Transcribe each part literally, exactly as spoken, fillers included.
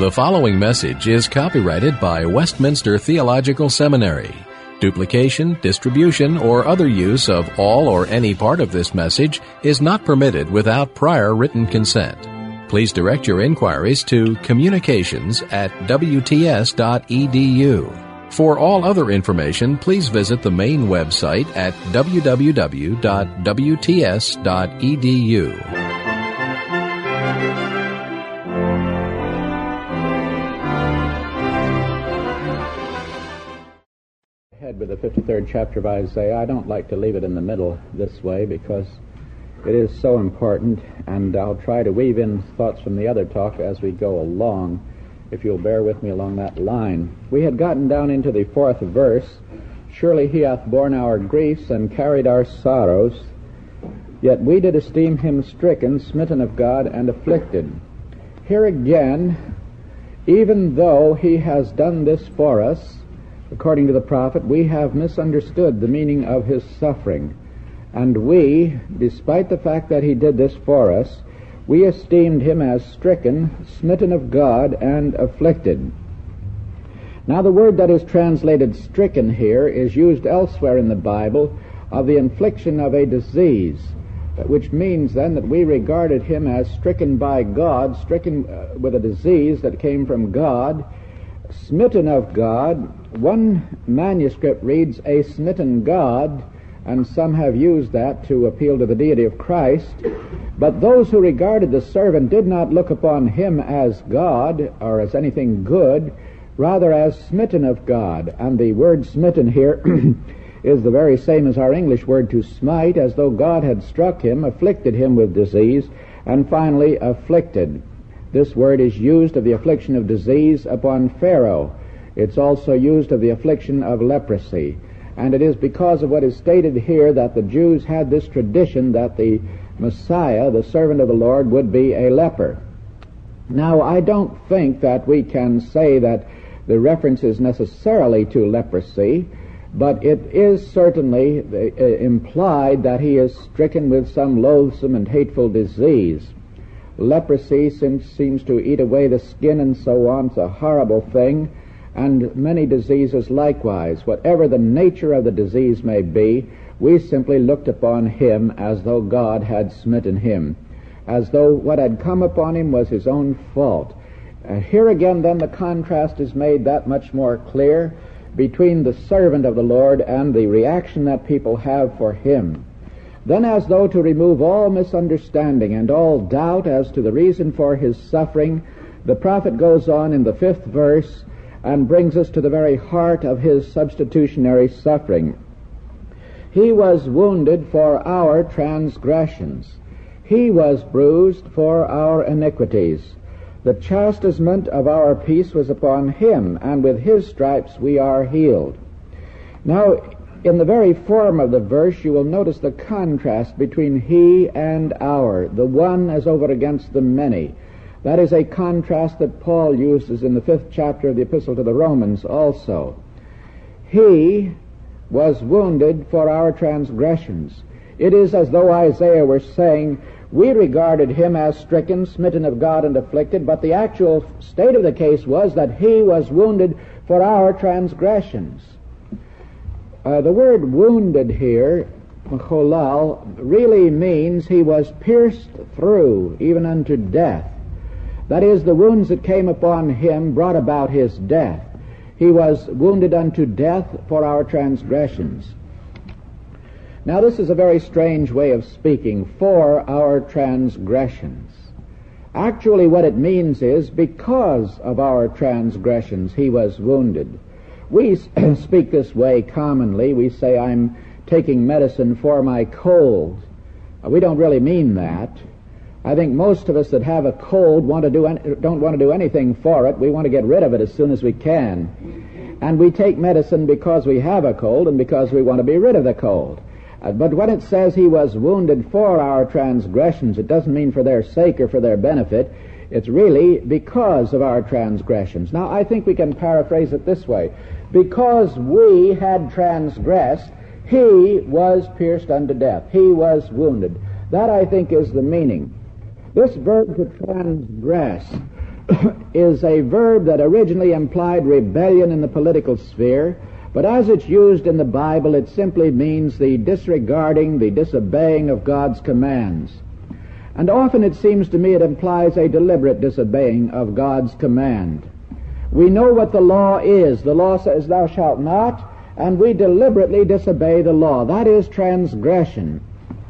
The following message is copyrighted by Westminster Theological Seminary. Duplication, distribution, or other use of all or any part of this message is not permitted without prior written consent. Please direct your inquiries to communications at w t s dot e d u. For all other information, please visit the main website at w w w dot w t s dot e d u. With the fifty-third chapter of Isaiah, I don't like to leave it in the middle this way because it is so important, and I'll try to weave in thoughts from the other talk as we go along, if you'll bear with me along that line. We had gotten down into the fourth verse. Surely he hath borne our griefs and carried our sorrows, yet we did esteem him stricken, smitten of God, and afflicted. Here again, even though he has done this for us, according to the prophet, we have misunderstood the meaning of his suffering. And we, despite the fact that he did this for us, we esteemed him as stricken, smitten of God, and afflicted. Now the word that is translated stricken here is used elsewhere in the Bible of the infliction of a disease, which means then that we regarded him as stricken by God, stricken uh, with a disease that came from God, smitten of God. One manuscript reads a smitten God, and some have used that to appeal to the deity of Christ. But those who regarded the servant did not look upon him as God or as anything good, rather as smitten of God. And the word smitten here is the very same as our English word to smite, as though God had struck him, afflicted him with disease, and finally afflicted. This word is used of the affliction of disease upon Pharaoh. It's also used of the affliction of leprosy. And it is because of what is stated here that the Jews had this tradition that the Messiah, the servant of the Lord, would be a leper. Now, I don't think that we can say that the reference is necessarily to leprosy, but it is certainly implied that he is stricken with some loathsome and hateful disease. Leprosy seems, seems to eat away the skin and so on. It's a horrible thing. And many diseases likewise. Whatever the nature of the disease may be, we simply looked upon him as though God had smitten him, as though what had come upon him was his own fault. Uh, here again, then, the contrast is made that much more clear between the servant of the Lord and the reaction that people have for him. Then, as though to remove all misunderstanding and all doubt as to the reason for his suffering, the prophet goes on in the fifth verse and brings us to the very heart of his substitutionary suffering. He was wounded for our transgressions. He was bruised for our iniquities. The chastisement of our peace was upon him, and with his stripes we are healed. Now, in the very form of the verse, you will notice the contrast between he and our, the one as over against the many. That is a contrast that Paul uses in the fifth chapter of the Epistle to the Romans also. He was wounded for our transgressions. It is as though Isaiah were saying, we regarded him as stricken, smitten of God, and afflicted, but the actual state of the case was that he was wounded for our transgressions. Uh, the word wounded here, cholal, really means he was pierced through, even unto death. That is, the wounds that came upon him brought about his death. He was wounded unto death for our transgressions. Now, this is a very strange way of speaking, for our transgressions. Actually, what it means is, because of our transgressions, he was wounded. We speak this way commonly. We say, I'm taking medicine for my cold. We don't really mean that. I think most of us that have a cold want to do any, don't want to do anything for it. We want to get rid of it as soon as we can. And we take medicine because we have a cold and because we want to be rid of the cold. Uh, but when it says he was wounded for our transgressions, it doesn't mean for their sake or for their benefit. It's really because of our transgressions. Now, I think we can paraphrase it this way. Because we had transgressed, he was pierced unto death. He was wounded. That, I think, is the meaning. This verb to transgress is a verb that originally implied rebellion in the political sphere, but as it's used in the Bible, it simply means the disregarding, the disobeying of God's commands. And often it seems to me it implies a deliberate disobeying of God's command. We know what the law is. The law says, thou shalt not, and we deliberately disobey the law. That is transgression.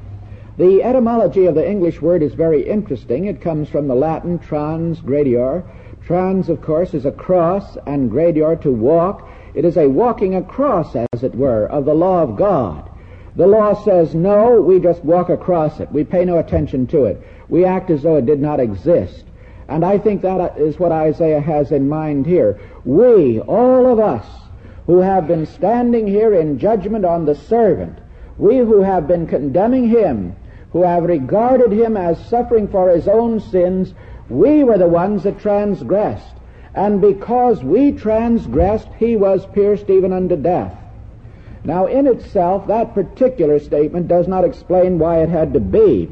The etymology of the English word is very interesting. It comes from the Latin trans gradior. Trans, of course, is across, and gradior, to walk. It is a walking across, as it were, of the law of God. The law says no, we just walk across it. We pay no attention to it. We act as though it did not exist. And I think that is what Isaiah has in mind here. We, all of us, who have been standing here in judgment on the servant, we who have been condemning him, who have regarded him as suffering for his own sins, we were the ones that transgressed. And because we transgressed, he was pierced even unto death. Now, in itself, that particular statement does not explain why it had to be.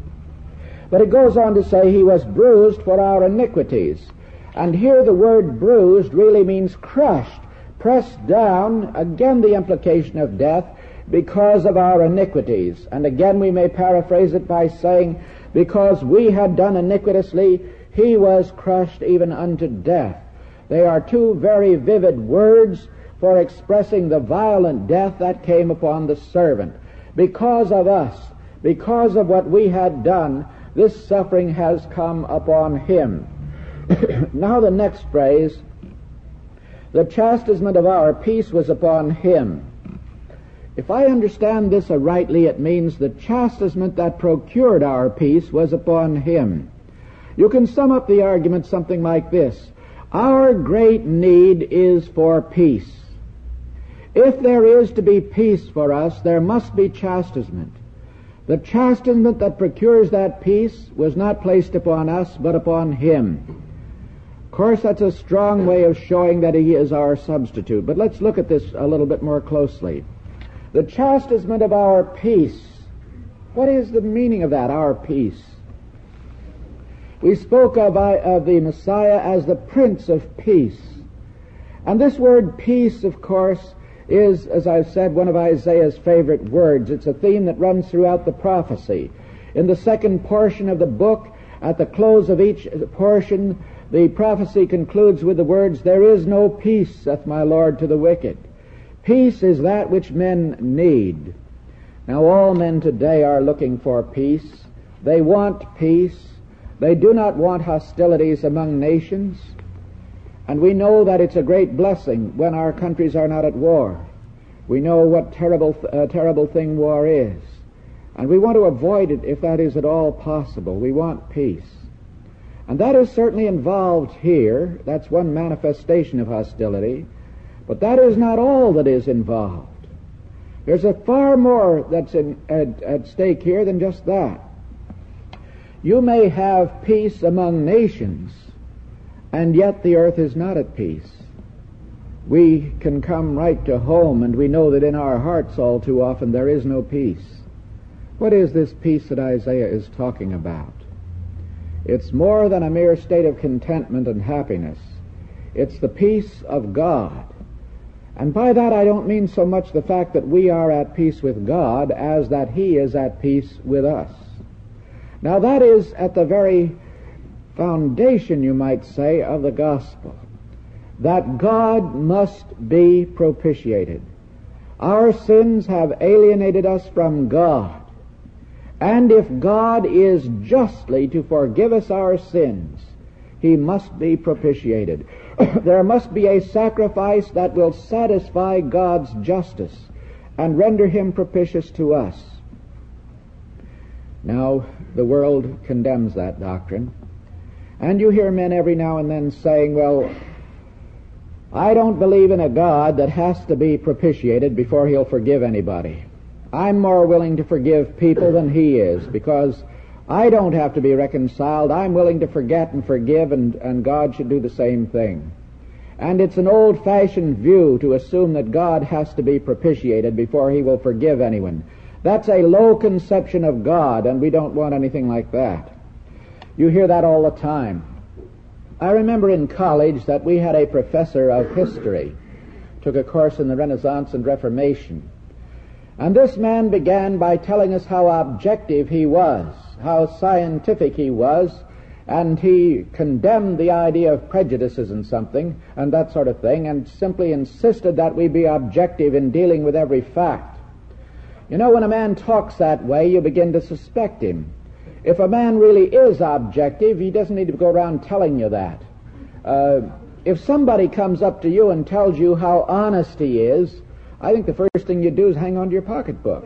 But it goes on to say he was bruised for our iniquities. And here the word bruised really means crushed, pressed down, again the implication of death, because of our iniquities. And again we may paraphrase it by saying, because we had done iniquitously, he was crushed even unto death. They are two very vivid words for expressing the violent death that came upon the servant. Because of us, because of what we had done, this suffering has come upon him. Now the next phrase, the chastisement of our peace was upon him. If I understand this rightly, it means the chastisement that procured our peace was upon him. You can sum up the argument something like this. Our great need is for peace. If there is to be peace for us, there must be chastisement. The chastisement that procures that peace was not placed upon us, but upon him. Of course, that's a strong way of showing that he is our substitute. But let's look at this a little bit more closely. The chastisement of our peace. What is the meaning of that, our peace? We spoke of, of the Messiah as the Prince of Peace. And this word peace, of course, is, as I've said, one of Isaiah's favorite words. It's a theme that runs throughout the prophecy. In the second portion of the book, at the close of each portion, the prophecy concludes with the words, there is no peace, saith my Lord, to the wicked. Peace is that which men need. Now all men today are looking for peace. They want peace. They do not want hostilities among nations. And we know that it's a great blessing when our countries are not at war. We know what terrible, uh, terrible thing war is. And we want to avoid it if that is at all possible. We want peace. And that is certainly involved here. That's one manifestation of hostility. But that is not all that is involved. There's a far more that's in, at, at stake here than just that. You may have peace among nations, and yet the earth is not at peace. We can come right to home, and we know that in our hearts all too often there is no peace. What is this peace that Isaiah is talking about? It's more than a mere state of contentment and happiness. It's the peace of God. And by that I don't mean so much the fact that we are at peace with God as that he is at peace with us. Now that is at the very foundation, you might say, of the gospel, that God must be propitiated. Our sins have alienated us from God, and if God is justly to forgive us our sins, he must be propitiated. There must be a sacrifice that will satisfy God's justice and render him propitious to us. Now, the world condemns that doctrine. And you hear men every now and then saying, well, I don't believe in a God that has to be propitiated before he'll forgive anybody. I'm more willing to forgive people than he is, because I don't have to be reconciled. I'm willing to forget and forgive, and, and God should do the same thing. And it's an old-fashioned view to assume that God has to be propitiated before he will forgive anyone. That's a low conception of God, and we don't want anything like that. You hear that all the time. I remember in college that we had a professor of history, took a course in the Renaissance and Reformation. And this man began by telling us how objective he was, how scientific he was, and he condemned the idea of prejudices and something, and that sort of thing, and simply insisted that we be objective in dealing with every fact. You know, when a man talks that way, you begin to suspect him. If a man really is objective, he doesn't need to go around telling you that. Uh, if somebody comes up to you and tells you how honest he is, I think the first thing you do is hang on to your pocketbook.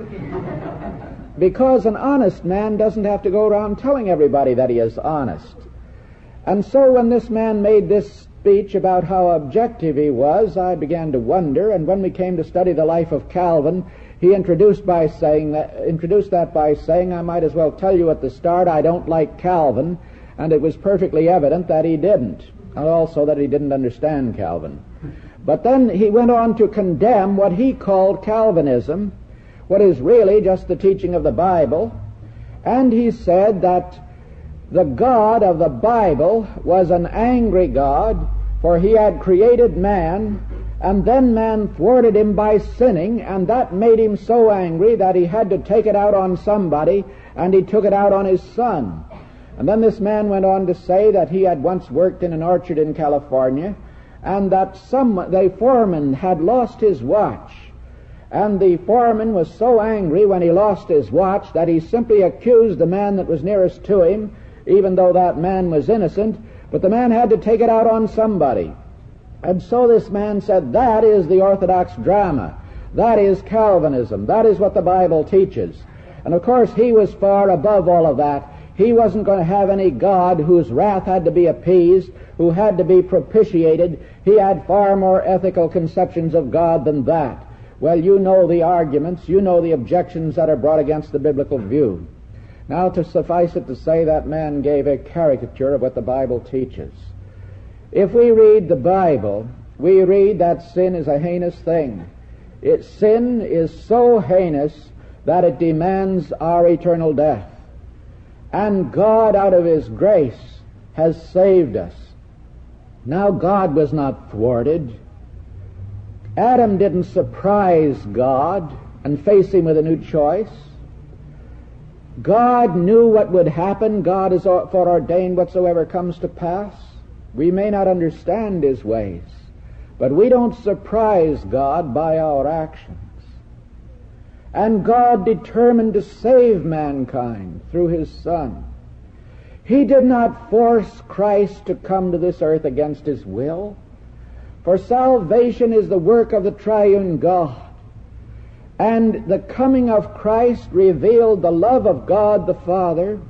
Because an honest man doesn't have to go around telling everybody that he is honest. And so when this man made this speech about how objective he was, I began to wonder, and when we came to study the life of Calvin, he introduced by saying that, introduced that by saying, I might as well tell you at the start, I don't like Calvin, and it was perfectly evident that he didn't, and also that he didn't understand Calvin. But then he went on to condemn what he called Calvinism, what is really just the teaching of the Bible, and he said that the God of the Bible was an angry God, for he had created man, and then man thwarted him by sinning, and that made him so angry that he had to take it out on somebody, and he took it out on his son. And then this man went on to say that he had once worked in an orchard in California, and that some the foreman had lost his watch. And the foreman was so angry when he lost his watch that he simply accused the man that was nearest to him, even though that man was innocent, but the man had to take it out on somebody. And so this man said, that is the Orthodox drama. That is Calvinism. That is what the Bible teaches. And of course he was far above all of that. He wasn't going to have any God whose wrath had to be appeased, who had to be propitiated. He had far more ethical conceptions of God than that. Well, you know the arguments, you know the objections that are brought against the biblical view. Now, to suffice it to say, that man gave a caricature of what the Bible teaches. If we read the Bible, we read that sin is a heinous thing. It, sin is so heinous that it demands our eternal death. And God, out of His grace, has saved us. Now, God was not thwarted. Adam didn't surprise God and face Him with a new choice. God knew what would happen. God has foreordained whatsoever comes to pass. We may not understand His ways, but we don't surprise God by our actions. And God determined to save mankind through His Son. He did not force Christ to come to this earth against His will, for salvation is the work of the triune God. And the coming of Christ revealed the love of God the Father,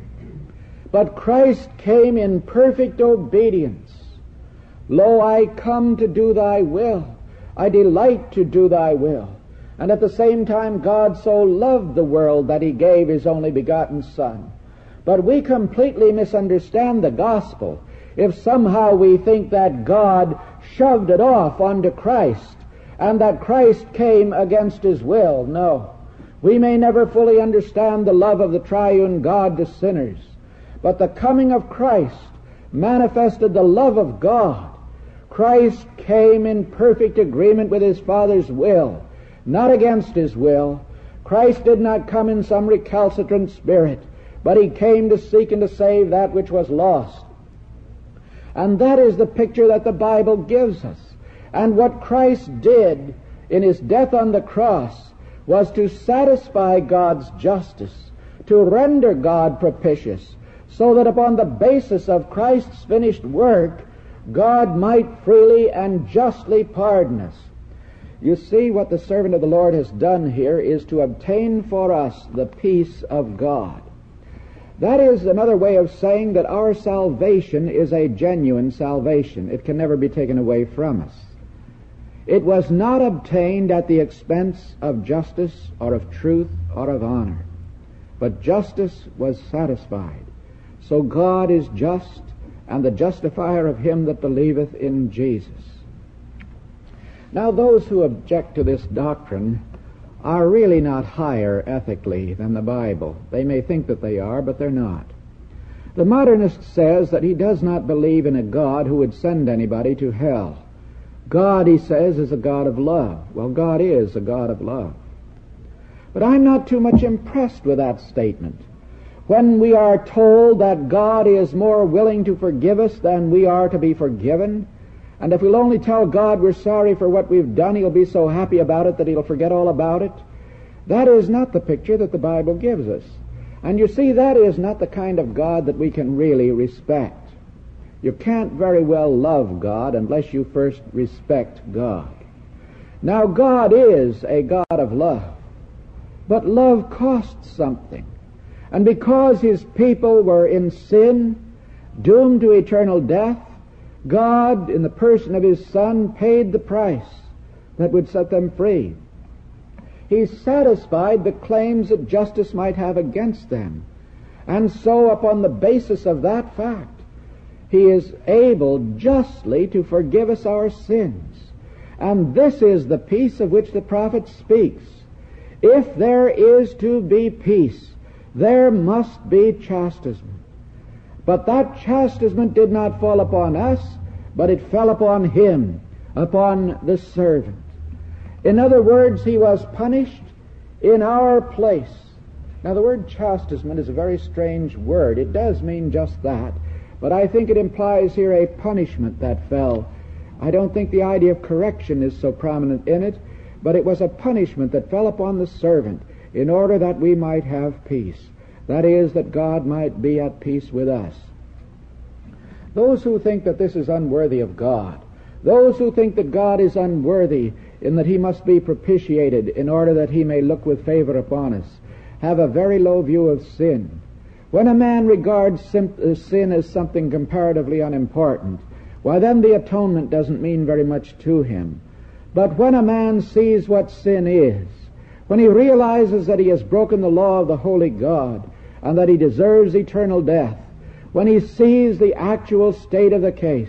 but Christ came in perfect obedience. Lo, I come to do thy will. I delight to do thy will. And at the same time, God so loved the world that He gave His only begotten Son. But we completely misunderstand the gospel if somehow we think that God shoved it off onto Christ and that Christ came against His will. No. We may never fully understand the love of the triune God to sinners, but the coming of Christ manifested the love of God. Christ came in perfect agreement with His Father's will, not against His will. Christ did not come in some recalcitrant spirit, but He came to seek and to save that which was lost. And that is the picture that the Bible gives us. And what Christ did in His death on the cross was to satisfy God's justice, to render God propitious, so that upon the basis of Christ's finished work, God might freely and justly pardon us. You see, what the servant of the Lord has done here is to obtain for us the peace of God. That is another way of saying that our salvation is a genuine salvation. It can never be taken away from us. It was not obtained at the expense of justice or of truth or of honor, but justice was satisfied. So God is just, and the justifier of him that believeth in Jesus. Now, those who object to this doctrine are really not higher ethically than the Bible. They may think that they are, but they're not. The modernist says that he does not believe in a God who would send anybody to hell. God, he says, is a God of love. Well, God is a God of love. But I'm not too much impressed with that statement. When we are told that God is more willing to forgive us than we are to be forgiven, and if we'll only tell God we're sorry for what we've done, He'll be so happy about it that He'll forget all about it, that is not the picture that the Bible gives us. And you see, that is not the kind of God that we can really respect. You can't very well love God unless you first respect God. Now, God is a God of love, but love costs something. And because His people were in sin, doomed to eternal death, God, in the person of His Son, paid the price that would set them free. He satisfied the claims that justice might have against them. And so, upon the basis of that fact, He is able justly to forgive us our sins. And this is the peace of which the prophet speaks. If there is to be peace, there must be chastisement. But that chastisement did not fall upon us, but it fell upon Him, upon the servant. In other words, He was punished in our place. Now, the word chastisement is a very strange word. It does mean just that, but I think it implies here a punishment that fell. I don't think the idea of correction is so prominent in it, but it was a punishment that fell upon the servant in order that we might have peace. That is, that God might be at peace with us. Those who think that this is unworthy of God, those who think that God is unworthy in that He must be propitiated in order that He may look with favor upon us, have a very low view of sin. When a man regards sin as something comparatively unimportant, why then the atonement doesn't mean very much to him. But when a man sees what sin is, when he realizes that he has broken the law of the holy God and that he deserves eternal death, when he sees the actual state of the case,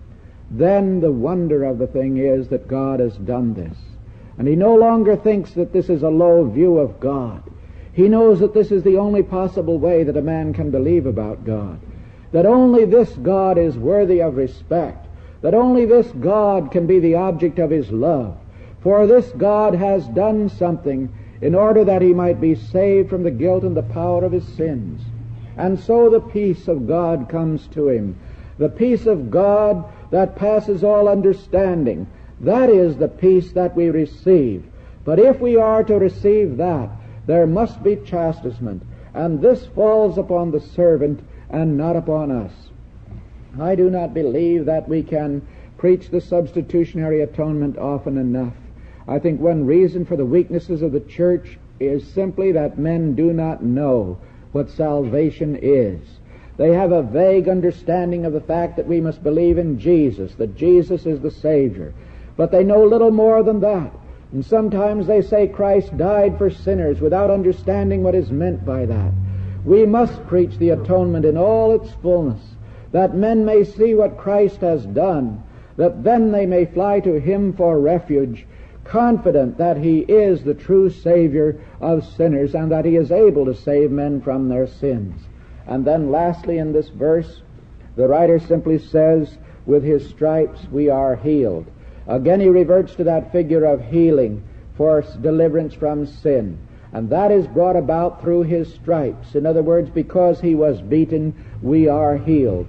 then the wonder of the thing is that God has done this. And he no longer thinks that this is a low view of God. He knows that this is the only possible way that a man can believe about God. That only this God is worthy of respect. That only this God can be the object of His love. For this God has done something in order that he might be saved from the guilt and the power of his sins. And so the peace of God comes to him. The peace of God that passes all understanding. That is the peace that we receive. But if we are to receive that, there must be chastisement. And this falls upon the servant and not upon us. I do not believe that we can preach the substitutionary atonement often enough. I think one reason for the weaknesses of the church is simply that men do not know what salvation is. They have a vague understanding of the fact that we must believe in Jesus, that Jesus is the Savior. But they know little more than that. And sometimes they say Christ died for sinners without understanding what is meant by that. We must preach the atonement in all its fullness, that men may see what Christ has done, that then they may fly to Him for refuge, confident that He is the true Savior of sinners and that He is able to save men from their sins. And then lastly in this verse, the writer simply says, with His stripes we are healed. Again he reverts to that figure of healing for deliverance from sin. And that is brought about through His stripes. In other words, because He was beaten, we are healed.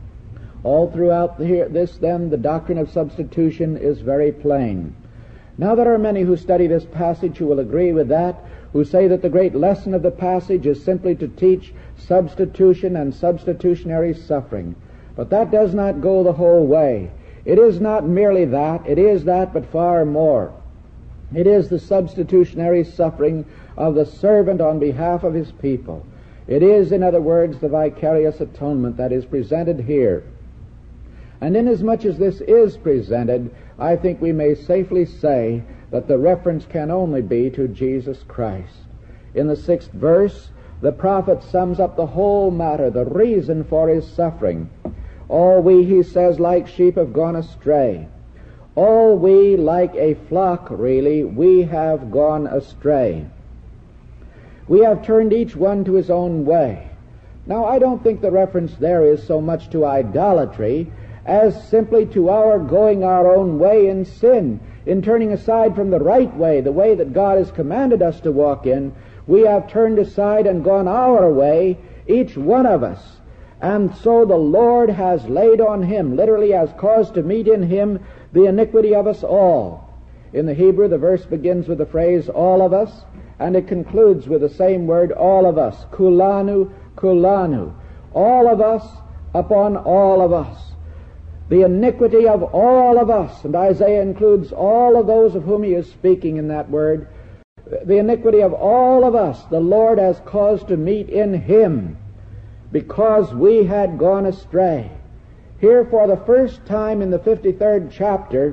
All throughout this, then, the doctrine of substitution is very plain. Now there are many who study this passage who will agree with that, who say that the great lesson of the passage is simply to teach substitution and substitutionary suffering. But that does not go the whole way. It is not merely that. It is that, but far more. It is the substitutionary suffering of the servant on behalf of his people. It is, in other words, the vicarious atonement that is presented here. And inasmuch as this is presented, I think we may safely say that the reference can only be to Jesus Christ. In the sixth verse, the prophet sums up the whole matter, the reason for His suffering. All we, he says, like sheep have gone astray. All we, like a flock, really, we have gone astray. We have turned each one to his own way. Now, I don't think the reference there is so much to idolatry as simply to our going our own way in sin, in turning aside from the right way, the way that God has commanded us to walk in. We have turned aside and gone our way, each one of us. And so the Lord has laid on him, literally has caused to meet in him, the iniquity of us all. In the Hebrew, the verse begins with the phrase, all of us, and it concludes with the same word, all of us, kulanu, kulanu, all of us upon all of us. The iniquity of all of us, and Isaiah includes all of those of whom he is speaking in that word. The iniquity of all of us, the Lord has caused to meet in him, because we had gone astray. Here, for the first time in the fifty-third chapter,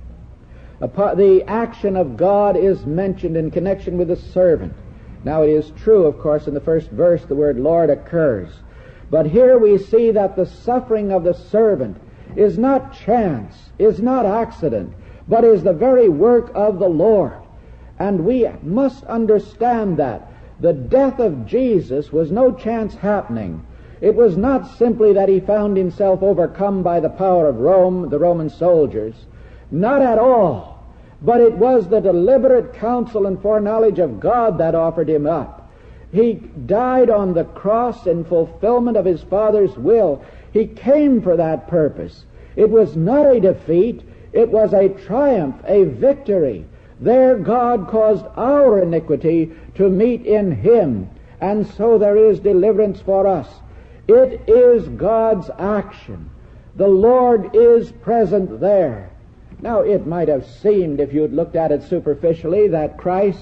the action of God is mentioned in connection with the servant. Now, it is true, of course, in the first verse the word Lord occurs. But here we see that the suffering of the servant is not chance, is not accident, but is the very work of the Lord. And we must understand that the death of Jesus was no chance happening. It was not simply that he found himself overcome by the power of Rome, the Roman soldiers. Not at all. But it was the deliberate counsel and foreknowledge of God that offered him up. He died on the cross in fulfillment of his Father's will. He came for that purpose. It was not a defeat. It was a triumph, a victory. There God caused our iniquity to meet in him, and so there is deliverance for us. It is God's action. The Lord is present there. Now, it might have seemed, if you'd looked at it superficially, that Christ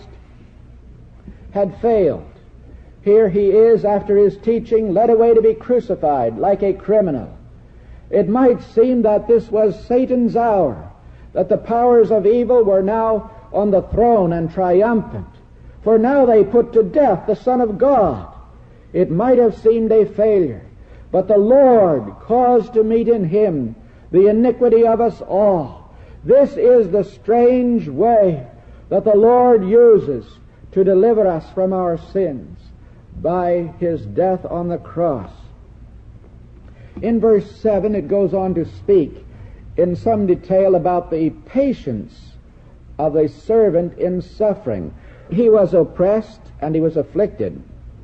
had failed. Here he is, after his teaching, led away to be crucified like a criminal. It might seem that this was Satan's hour, that the powers of evil were now on the throne and triumphant, for now they put to death the Son of God. It might have seemed a failure, but the Lord caused to meet in him the iniquity of us all. This is the strange way that the Lord uses to deliver us from our sins, by his death on the cross. In verse seven it goes on to speak in some detail about the patience of a servant in suffering. He was oppressed and he was afflicted,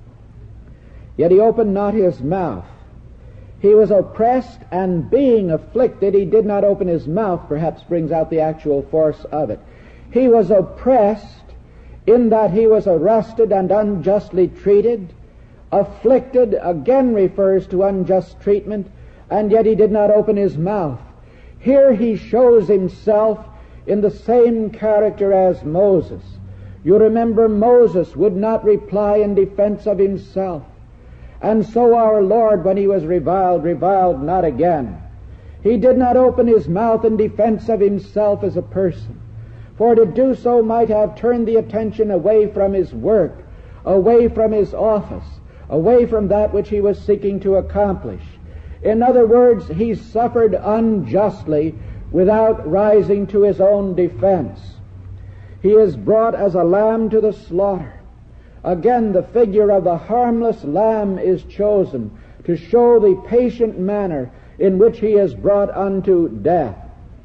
yet he opened not his mouth. He was oppressed, and being afflicted, he did not open his mouth, perhaps brings out the actual force of it. He was oppressed in that he was arrested and unjustly treated. Afflicted again refers to unjust treatment, and yet he did not open his mouth. Here he shows himself in the same character as Moses. You remember, Moses would not reply in defense of himself. And so our Lord, when he was reviled, reviled not again. He did not open his mouth in defense of himself as a person, for to do so might have turned the attention away from his work, away from his office, away from that which he was seeking to accomplish. In other words, he suffered unjustly without rising to his own defense. He is brought as a lamb to the slaughter. Again, the figure of the harmless lamb is chosen to show the patient manner in which he is brought unto death.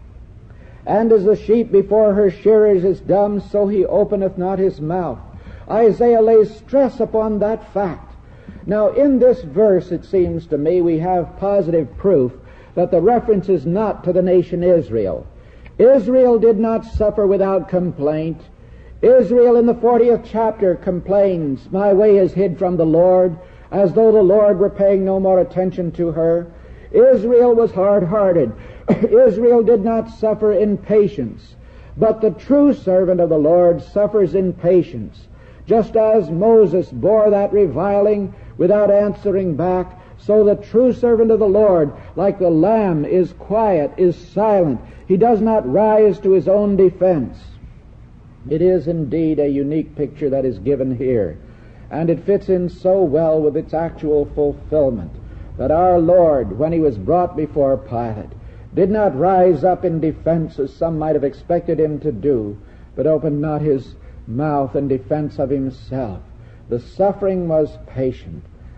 And as the sheep before her shearers is dumb, so he openeth not his mouth. Isaiah lays stress upon that fact. Now, in this verse, it seems to me, we have positive proof that the reference is not to the nation Israel. Israel did not suffer without complaint. Israel in the fortieth chapter complains, my way is hid from the Lord, as though the Lord were paying no more attention to her. Israel was hard-hearted. Israel did not suffer in patience, but the true servant of the Lord suffers in patience. Just as Moses bore that reviling without answering back, so the true servant of the Lord, like the lamb, is quiet, is silent. He does not rise to his own defense. It is indeed a unique picture that is given here, and it fits in so well with its actual fulfillment that our Lord, when he was brought before Pilate, did not rise up in defense as some might have expected him to do, but opened not his mouth in defense of himself. The suffering was patient.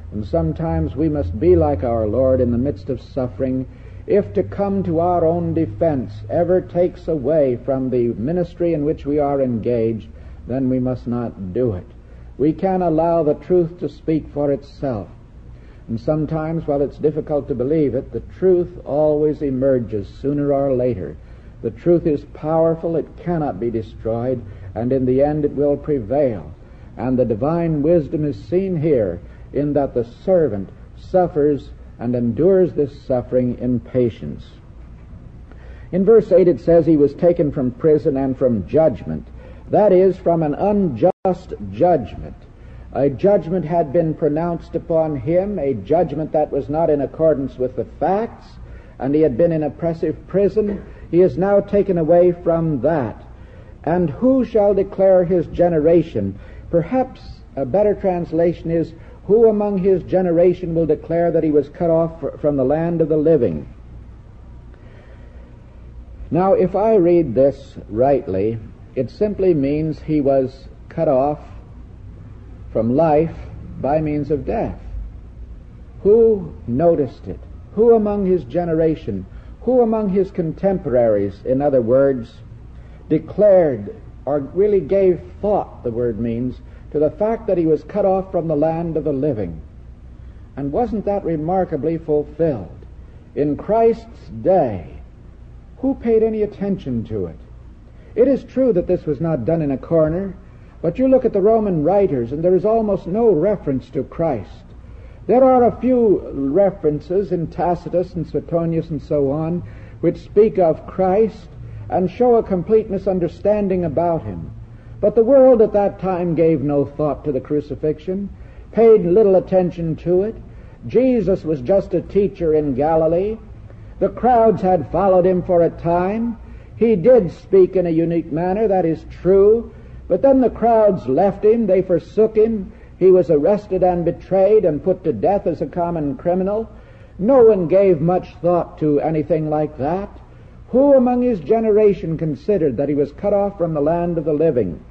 And sometimes we must be like our Lord in the midst of suffering. If to come to our own defense ever takes away from the ministry in which we are engaged, then we must not do it. We can allow the truth to speak for itself. And sometimes, while it's difficult to believe it, the truth always emerges sooner or later. The truth is powerful, it cannot be destroyed, and in the end it will prevail. And the divine wisdom is seen here in that the servant suffers and endures this suffering in patience. In verse eight it says he was taken from prison and from judgment. That is, from an unjust judgment. A judgment had been pronounced upon him, a judgment that was not in accordance with the facts, and he had been in oppressive prison. He is now taken away from that. And who shall declare his generation? Perhaps a better translation is, who among his generation will declare that he was cut off from the land of the living? Now, if I read this rightly, it simply means he was cut off from life by means of death. Who noticed it? Who among his generation, who among his contemporaries, in other words, declared or really gave thought, the word means, to the fact that he was cut off from the land of the living? And wasn't that remarkably fulfilled? In Christ's day, who paid any attention to it? It is true that this was not done in a corner, but you look at the Roman writers and there is almost no reference to Christ. There are a few references in Tacitus and Suetonius and so on which speak of Christ and show a complete misunderstanding about him. But the world at that time gave no thought to the crucifixion, paid little attention to it. Jesus was just a teacher in Galilee. The crowds had followed him for a time. He did speak in a unique manner, that is true, but then the crowds left him, they forsook him. He was arrested and betrayed and put to death as a common criminal. No one gave much thought to anything like that. Who among his generation considered that he was cut off from the land of the living?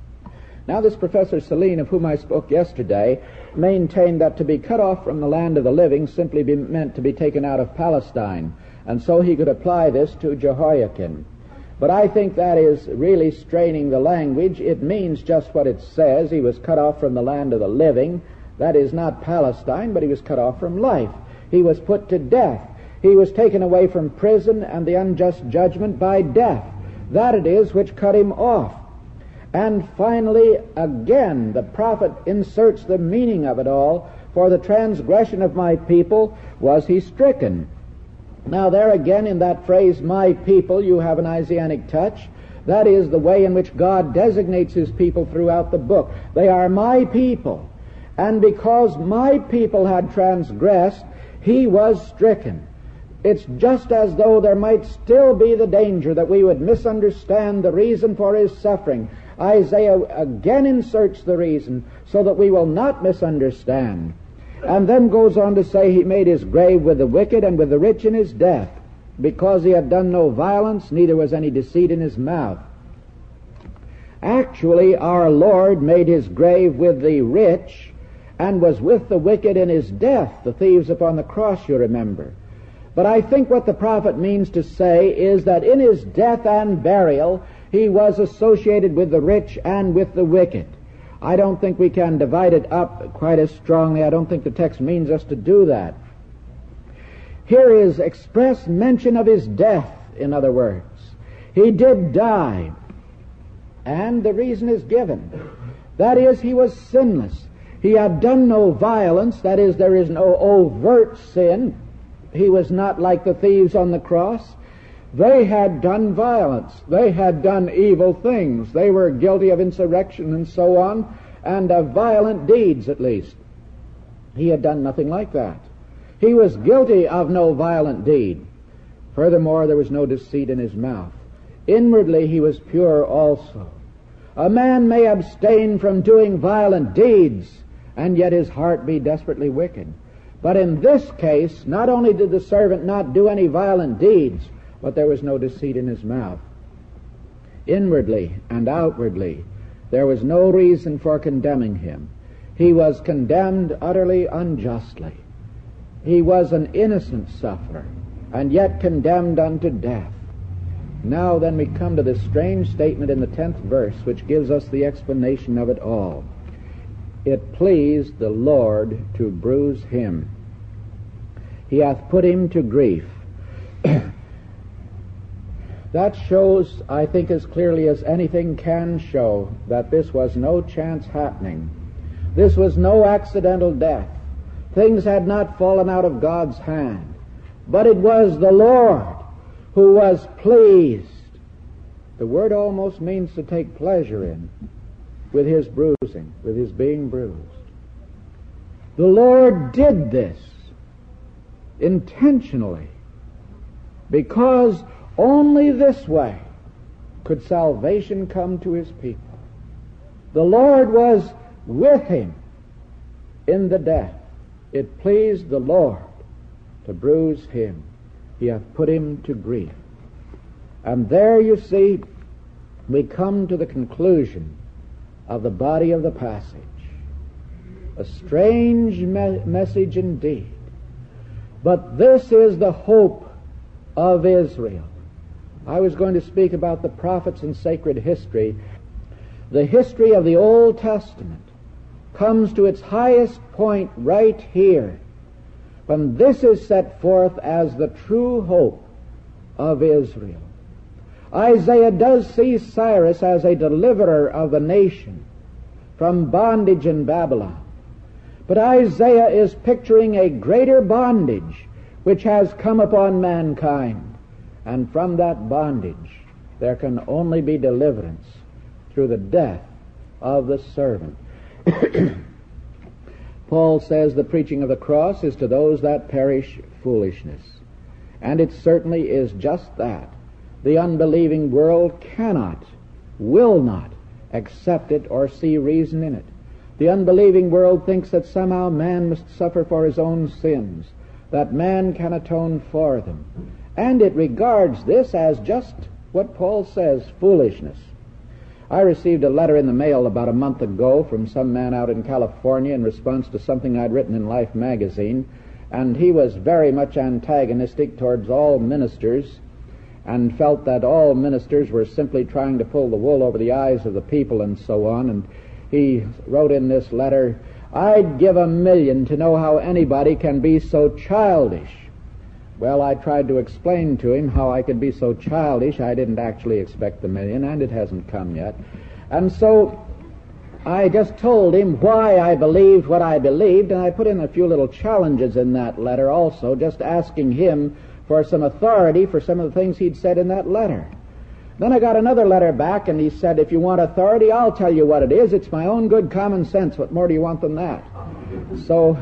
Now this Professor Celine, of whom I spoke yesterday, maintained that to be cut off from the land of the living simply be meant to be taken out of Palestine, and so he could apply this to Jehoiakim. But I think that is really straining the language. It means just what it says. He was cut off from the land of the living. That is not Palestine, but he was cut off from life. He was put to death. He was taken away from prison and the unjust judgment by death. That it is which cut him off. And finally, again, the prophet inserts the meaning of it all. For the transgression of my people was he stricken. Now there again in that phrase, my people, you have an Isaianic touch. That is the way in which God designates his people throughout the book. They are my people. And because my people had transgressed, he was stricken. It's just as though there might still be the danger that we would misunderstand the reason for his suffering. Isaiah again inserts the reason so that we will not misunderstand. And then goes on to say he made his grave with the wicked and with the rich in his death, because he had done no violence, neither was any deceit in his mouth. Actually, our Lord made his grave with the rich and was with the wicked in his death, the thieves upon the cross, you remember. But I think what the prophet means to say is that in his death and burial, he was associated with the rich and with the wicked. I don't think we can divide it up quite as strongly. I don't think the text means us to do that. Here is express mention of his death, in other words. He did die, and the reason is given. That is, he was sinless. He had done no violence. That is, there is no overt sin. He was not like the thieves on the cross. They had done violence. They had done evil things. They were guilty of insurrection and so on, and of violent deeds at least. He had done nothing like that. He was guilty of no violent deed. Furthermore, there was no deceit in his mouth. Inwardly he was pure also. A man may abstain from doing violent deeds, and yet his heart be desperately wicked. But in this case, not only did the servant not do any violent deeds, but there was no deceit in his mouth. Inwardly and outwardly, there was no reason for condemning him. He was condemned utterly unjustly. He was an innocent sufferer, and yet condemned unto death. Now then we come to this strange statement in the tenth verse, which gives us the explanation of it all. It pleased the Lord to bruise him. He hath put him to grief. That shows, I think, as clearly as anything can show, that this was no chance happening. This was no accidental death. Things had not fallen out of God's hand. But it was the Lord who was pleased. The word almost means to take pleasure in, with his bruising, with his being bruised. The Lord did this intentionally, because only this way could salvation come to his people. The Lord was with him in the death. It pleased the Lord to bruise him. He hath put him to grief. And there, you see, we come to the conclusion of the body of the passage. A strange me- message indeed. But this is the hope of Israel. I was going to speak about the prophets and sacred history. The history of the Old Testament comes to its highest point right here, when this is set forth as the true hope of Israel. Isaiah does see Cyrus as a deliverer of the nation from bondage in Babylon. But Isaiah is picturing a greater bondage which has come upon mankind. And from that bondage there can only be deliverance through the death of the servant. Paul says the preaching of the cross is to those that perish foolishness. And it certainly is just that. The unbelieving world cannot, will not accept it or see reason in it. The unbelieving world thinks that somehow man must suffer for his own sins, that man can atone for them. And it regards this as just what Paul says, foolishness. I received a letter in the mail about a month ago from some man out in California in response to something I'd written in Life magazine, and he was very much antagonistic towards all ministers and felt that all ministers were simply trying to pull the wool over the eyes of the people and so on. And he wrote in this letter, "I'd give a million to know how anybody can be so childish." Well, I tried to explain to him how I could be so childish. I didn't actually expect the million, and it hasn't come yet. And so I just told him why I believed what I believed, and I put in a few little challenges in that letter also, just asking him for some authority for some of the things he'd said in that letter. Then I got another letter back, and he said, "If you want authority, I'll tell you what it is. It's my own good common sense. What more do you want than that?" So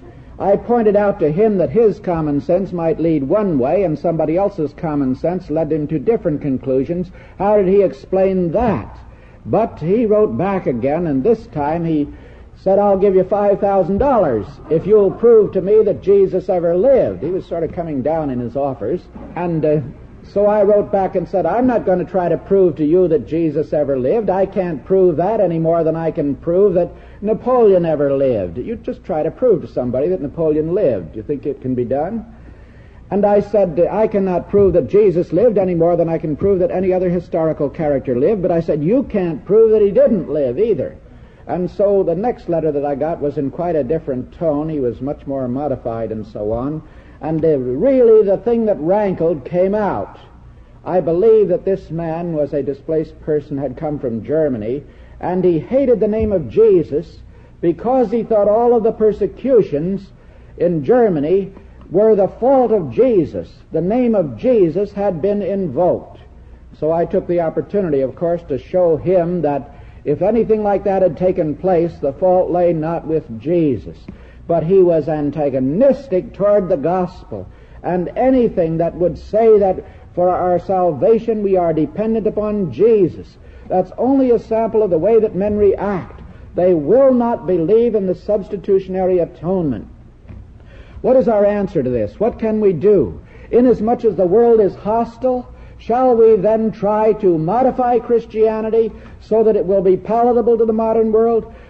I pointed out to him that his common sense might lead one way and somebody else's common sense led him to different conclusions. How did he explain that? But he wrote back again, and this time he said, "I'll give you five thousand dollars if you'll prove to me that Jesus ever lived." He was sort of coming down in his offers. And uh, so I wrote back and said, "I'm not going to try to prove to you that Jesus ever lived. I can't prove that any more than I can prove that Napoleon ever lived. You just try to prove to somebody that Napoleon lived. Do you think it can be done?" And I said, "I cannot prove that Jesus lived any more than I can prove that any other historical character lived." But I said, "You can't prove that he didn't live either." And so the next letter that I got was in quite a different tone. He was much more modified and so on. And uh, really the thing that rankled came out. I believe that this man was a displaced person, had come from Germany, and he hated the name of Jesus because he thought all of the persecutions in Germany were the fault of Jesus. The name of Jesus had been invoked. So I took the opportunity, of course, to show him that if anything like that had taken place, the fault lay not with Jesus, but he was antagonistic toward the gospel. And anything that would say that for our salvation we are dependent upon Jesus, that's only a sample of the way that men react. They will not believe in the substitutionary atonement. What is our answer to this? What can we do? Inasmuch as the world is hostile, shall we then try to modify Christianity so that it will be palatable to the modern world?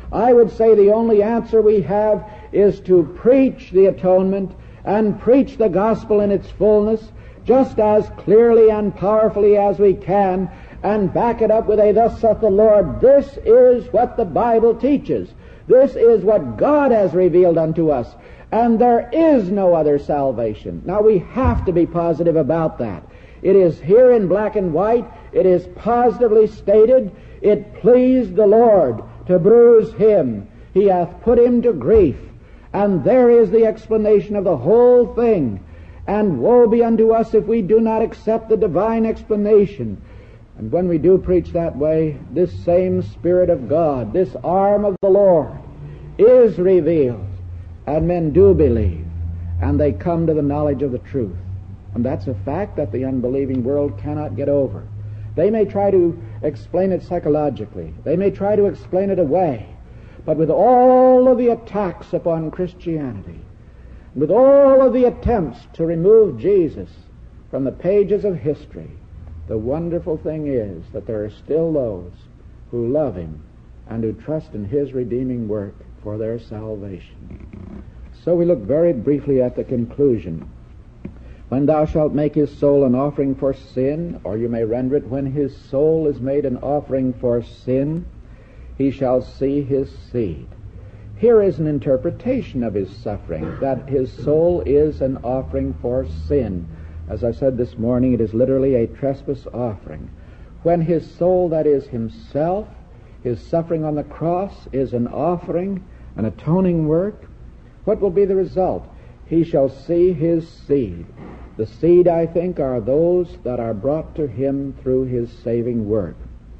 I would say the only answer we have is to preach the atonement and preach the gospel in its fullness, just as clearly and powerfully as we can, and back it up with a "Thus saith the Lord." This is what the Bible teaches. This is what God has revealed unto us, and there is no other salvation. Now we have to be positive about that. It is here in black and white. It is positively stated. It pleased the Lord to bruise him. He hath put him to grief. And there is the explanation of the whole thing. And woe be unto us if we do not accept the divine explanation. And when we do preach that way, this same Spirit of God, this arm of the Lord, is revealed, and men do believe, and they come to the knowledge of the truth. And that's a fact that the unbelieving world cannot get over. They may try to explain it psychologically. They may try to explain it away. But with all of the attacks upon Christianity, with all of the attempts to remove Jesus from the pages of history, the wonderful thing is that there are still those who love him and who trust in his redeeming work for their salvation. So we look very briefly at the conclusion. When thou shalt make his soul an offering for sin, or you may render it, when his soul is made an offering for sin, he shall see his seed. Here is an interpretation of his suffering, that his soul is an offering for sin. As I said this morning, it is literally a trespass offering. When his soul, that is himself, his suffering on the cross, is an offering, an atoning work, what will be the result? He shall see his seed. The seed, I think, are those that are brought to him through his saving work.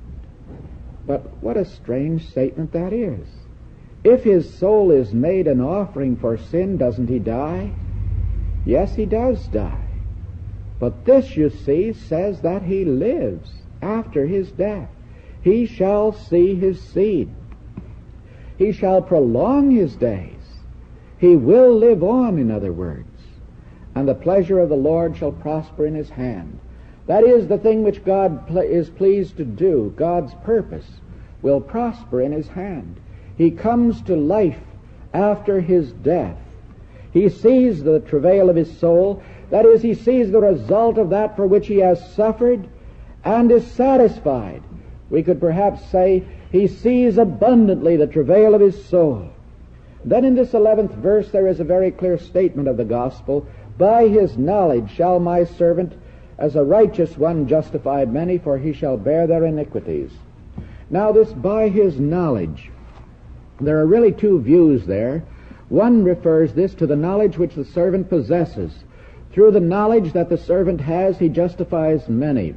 But what a strange statement that is. If his soul is made an offering for sin, doesn't he die? Yes, he does die. But this, you see, says that he lives after his death. He shall see his seed. He shall prolong his days. He will live on, in other words. And the pleasure of the Lord shall prosper in his hand. That is the thing which God pl- is pleased to do. God's purpose will prosper in his hand. He comes to life after his death. He sees the travail of his soul. That is, he sees the result of that for which he has suffered and is satisfied. We could perhaps say he sees abundantly the travail of his soul. Then in this eleventh verse there is a very clear statement of the gospel. By his knowledge shall my servant as a righteous one justify many, for he shall bear their iniquities. Now this by his knowledge, there are really two views there. One refers this to the knowledge which the servant possesses. Through the knowledge that the servant has, he justifies many.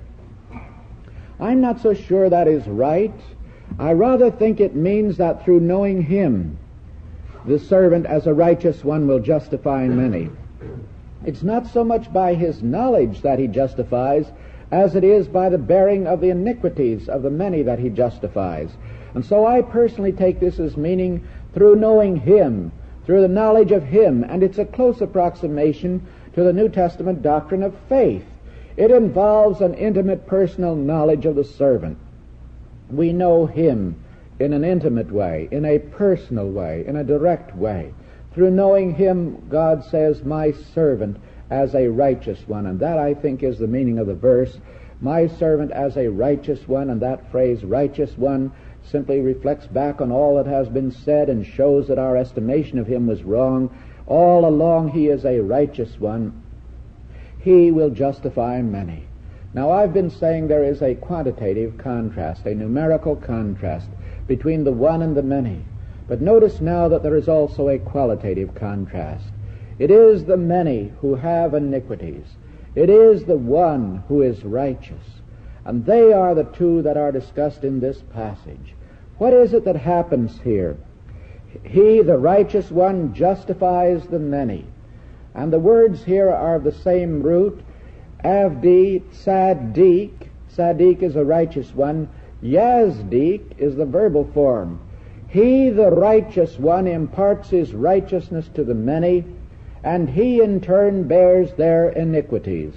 I'm not so sure that is right. I rather think it means that through knowing him, the servant as a righteous one will justify many. It's not so much by his knowledge that he justifies as it is by the bearing of the iniquities of the many that he justifies. And so I personally take this as meaning through knowing him, through the knowledge of him, and it's a close approximation to the New Testament doctrine of faith. It involves an intimate personal knowledge of the servant. We know him in an intimate way, in a personal way, in a direct way. Through knowing him, God says, my servant as a righteous one. And that, I think, is the meaning of the verse. My servant as a righteous one, and that phrase, righteous one, simply reflects back on all that has been said and shows that our estimation of him was wrong. All along he is a righteous one. He will justify many. Now, I've been saying there is a quantitative contrast, a numerical contrast between the one and the many. But notice now that there is also a qualitative contrast. It is the many who have iniquities. It is the one who is righteous. And they are the two that are discussed in this passage. What is it that happens here? He, the righteous one, justifies the many. And the words here are of the same root. Avdi, Sadiq. Sadiq is a righteous one. Yazdik is the verbal form. He, the righteous one, imparts his righteousness to the many, and he in turn bears their iniquities.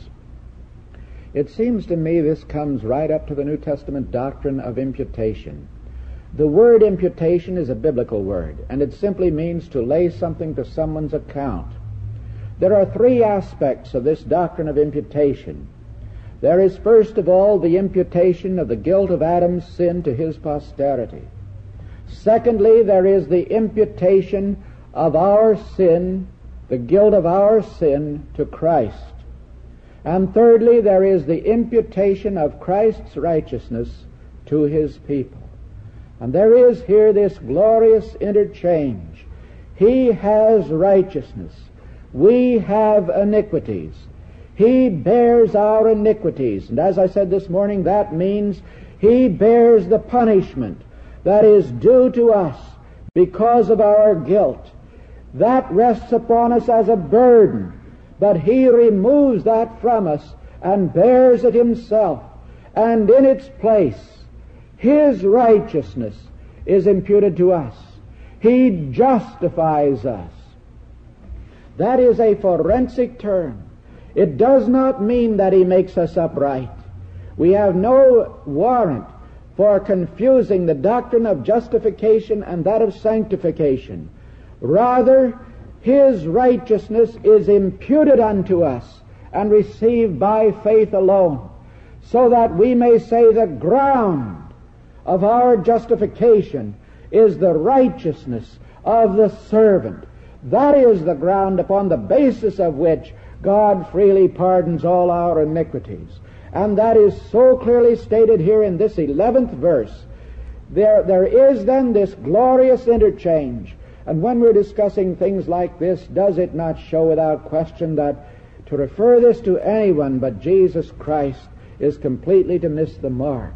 It seems to me this comes right up to the New Testament doctrine of imputation. The word imputation is a biblical word, and it simply means to lay something to someone's account. There are three aspects of this doctrine of imputation. There is, first of all, the imputation of the guilt of Adam's sin to his posterity. Secondly, there is the imputation of our sin, the guilt of our sin, to Christ. And thirdly, there is the imputation of Christ's righteousness to his people. And there is here this glorious interchange. He has righteousness. We have iniquities. He bears our iniquities. And as I said this morning, that means he bears the punishment that is due to us because of our guilt. That rests upon us as a burden, but he removes that from us and bears it himself. And in its place, his righteousness is imputed to us. He justifies us. That is a forensic term. It does not mean that he makes us upright. We have no warrant for confusing the doctrine of justification and that of sanctification. Rather, his righteousness is imputed unto us and received by faith alone, so that we may say the ground of our justification is the righteousness of the servant. That is the ground upon the basis of which God freely pardons all our iniquities. And that is so clearly stated here in this eleventh verse. There, there is then this glorious interchange. And when we're discussing things like this, does it not show without question that to refer this to anyone but Jesus Christ is completely to miss the mark?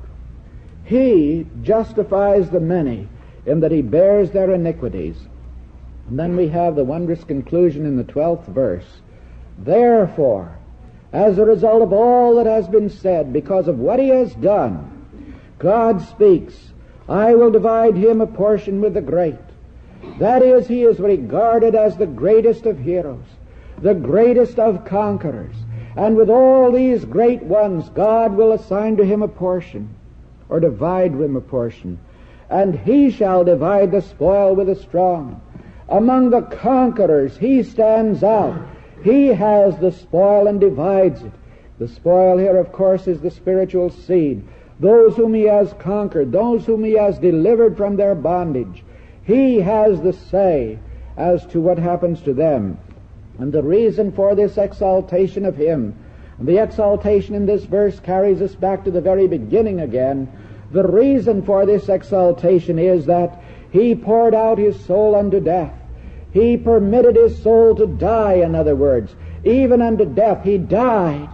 He justifies the many in that he bears their iniquities. And then we have the wondrous conclusion in the twelfth verse. Therefore, as a result of all that has been said, because of what he has done, God speaks, I will divide him a portion with the great. That is, he is regarded as the greatest of heroes, the greatest of conquerors. And with all these great ones, God will assign to him a portion, or divide him a portion. And he shall divide the spoil with the strong. Among the conquerors, he stands out. He has the spoil and divides it. The spoil here, of course, is the spiritual seed. Those whom he has conquered, those whom he has delivered from their bondage. He has the say as to what happens to them. And the reason for this exaltation of him, and the exaltation in this verse carries us back to the very beginning again. The reason for this exaltation is that he poured out his soul unto death. He permitted his soul to die, in other words. Even unto death he died.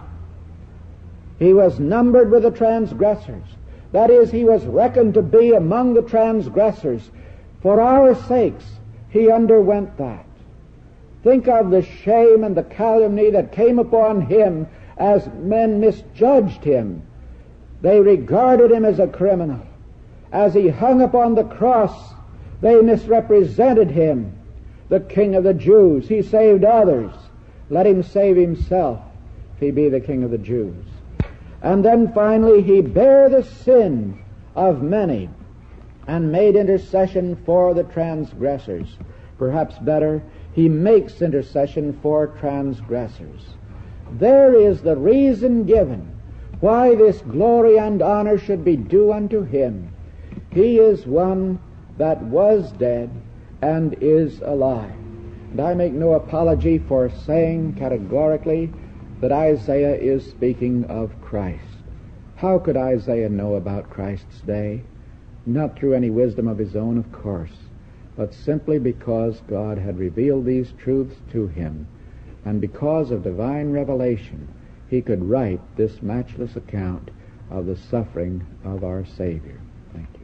He was numbered with the transgressors. That is, he was reckoned to be among the transgressors. For our sakes, he underwent that. Think of the shame and the calumny that came upon him as men misjudged him. They regarded him as a criminal. As he hung upon the cross, they misrepresented him. The King of the Jews, he saved others. Let him save himself, if he be the King of the Jews. And then finally, he bare the sin of many and made intercession for the transgressors. Perhaps better, he makes intercession for transgressors. There is the reason given why this glory and honor should be due unto him. He is one that was dead and is alive. And I make no apology for saying categorically that Isaiah is speaking of Christ. How could Isaiah know about Christ's day? Not through any wisdom of his own, of course, but simply because God had revealed these truths to him, and because of divine revelation, he could write this matchless account of the suffering of our Savior. Thank you.